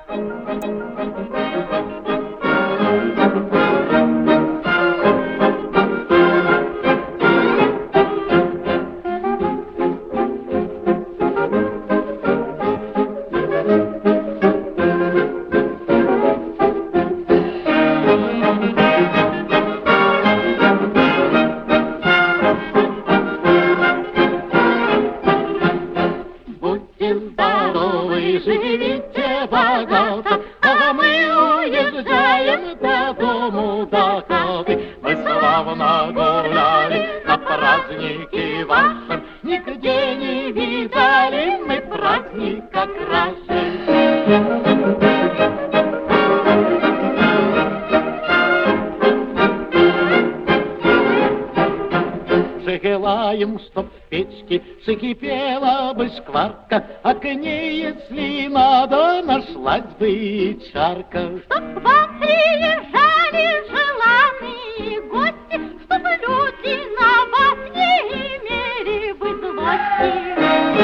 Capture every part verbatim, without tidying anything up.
Живите богато, а мы уезжаем до дому, до хаты. Мы славно гуляли на празднике вашем, нигде не видали мы праздника краше. Желаем, чтоб в печке закипела бы шкварка, а к ней, если надо, нашлась бы и чарка. Чтоб к вам приезжали желанные гости, чтоб люди на вас не имели бы злости.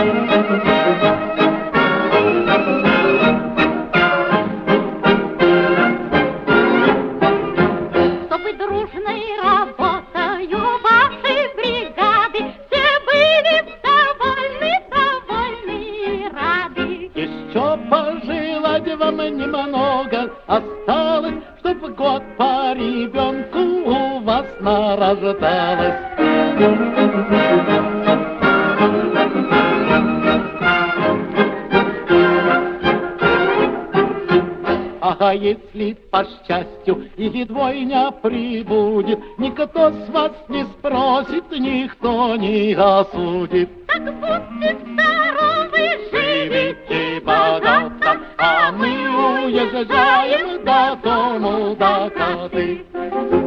Чтобы дружной работою вашей бригады все были довольны, довольны и рады. Еще пожелать вам немного осталось, чтоб год по ребенку у вас нарождалось. А если по счастью или двойня прибудет, никто с вас не спросит, никто не осудит. Так будьте здоровы, Живите богато, а мы уезжаем до дому, до хаты.